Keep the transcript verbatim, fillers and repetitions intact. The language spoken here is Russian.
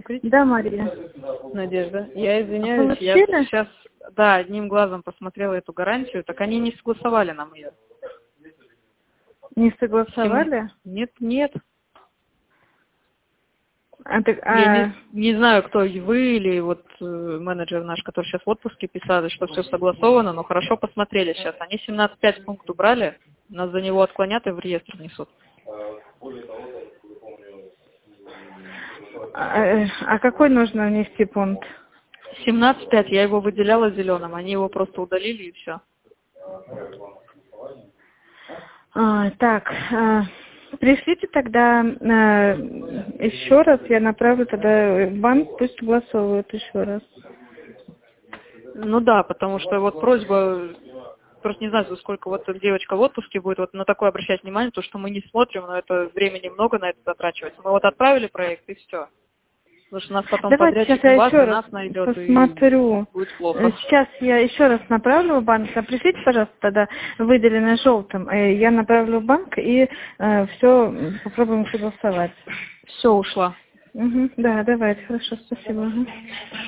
открыть? Да, Мария. Надежда. Я извиняюсь, Получили? я сейчас, да, одним глазом посмотрела эту гарантию, так они не согласовали нам ее. Не согласовали? Нет, нет. А, так, Я а... не, не знаю, кто вы или вот э, менеджер наш, который сейчас в отпуске, писали, что все согласовано, но хорошо посмотрели сейчас. Они семнадцать пять пункт убрали, нас за него отклонят и в реестр несут. А, а какой нужно внести пункт? семнадцать пять, я его выделяла зеленым, они его просто удалили и все. А, так, а, пришлите тогда а, еще раз, я направлю тогда в банк, пусть согласовывают еще раз. Ну да, потому что вот просьба, просто не знаю, за сколько вот девочка в отпуске будет, вот на такое обращать внимание, то что мы не смотрим, но это времени много на это затрачивается. Мы вот отправили проект и все. Потому что нас потом Давайте сейчас подрядчик я не вас, еще не раз нас найдет, посмотрю. и будет плохо. Сейчас я еще раз направлю в банк. А пришлите, пожалуйста, тогда выделенное желтым. Э, Я направлю в банк и э, все попробуем согласовать. Все, ушла. Угу, да, давайте, хорошо, спасибо. Угу.